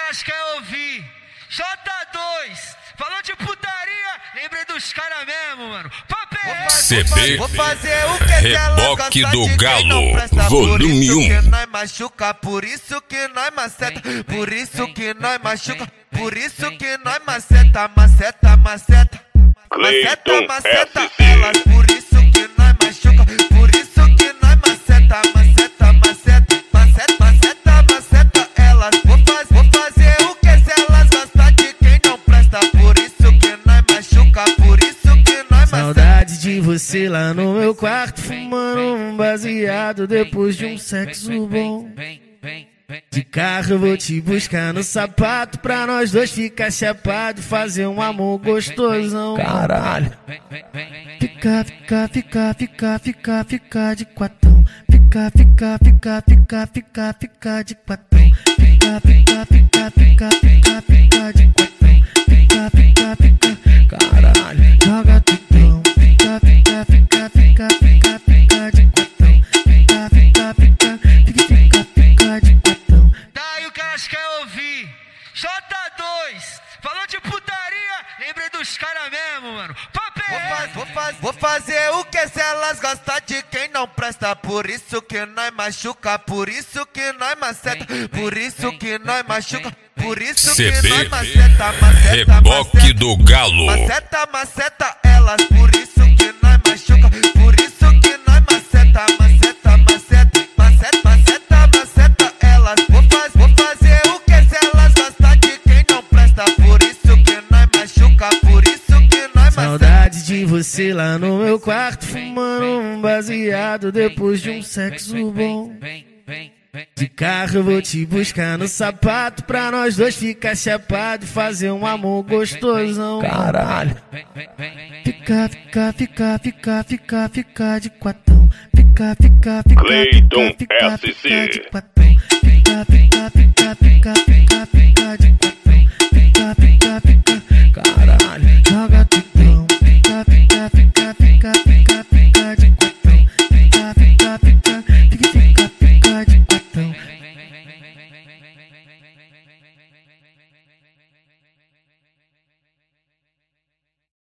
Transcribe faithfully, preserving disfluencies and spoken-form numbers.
elas querem ouvir. J dois, falou de putaria, lembrei dos caras mesmo, mano. Papel! C B, vou fazer o que Reboque do Galo, volume um. Por isso que nós machuca, por isso que nós maceta, por isso que nós machuca, por isso que nós maceta, maceta, maceta, maceta, maceta, elas, por isso que nós machuca, por isso que nós maceta, maceta, maceta, maceta, maceta, maceta, elas. Vou fazer, vou fazer o que se elas gostam de quem não presta, por isso que nós machuca, por isso que nós maceta. Saudade de você lá no meu quarto, fumando um baseado depois de um sexo bom. De carro eu vou te buscar no sapato, pra nós dois ficar chapado e fazer um amor gostosão. Caralho. Fica, fica, fica, fica, fica, fica de quatão. Fica, fica, fica, fica, fica, fica de quatão. Fica, fica, fica, fica, fica, fica de quatão. Fica, fica, fica, caralho. Joga tutão. Fica, fica, fica, fica, fica, fica de quatão. Fica, fica, fica, fica, fica, fica de quatão. Daí o que elas querem ouvir. J dois, falou de putaria, lembrei dos caras mesmo, mano. Papel! Vou, faz, vou, faz, vou fazer o que se elas gostam de quem não presta, por isso que nós machuca, por isso que nós maceta, por isso que nós machuca, por isso C B, que nós maceta, maceta, Reboque maceta, do Galo. maceta, maceta, elas, por isso que nós machuca, por isso que nós maceta, maceta, maceta, maceta, maceta, maceta, elas. Vou, faz, vou fazer o que se elas gostam de quem não presta, por isso que nós machuca, por isso que nós maceta. Saudade de você lá no meu quarto, fumando um baseado depois de um sexo bom. De carro eu vou te buscar no sapato, pra nós dois ficar chapado e fazer um amor gostosão. Caralho. Fica, fica, fica, fica, fica, fica de quatão. Fica, fica, fica, Cleiton fica, fica, S C. fica de quatão. Fica, fica, fica, fica, fica, fica.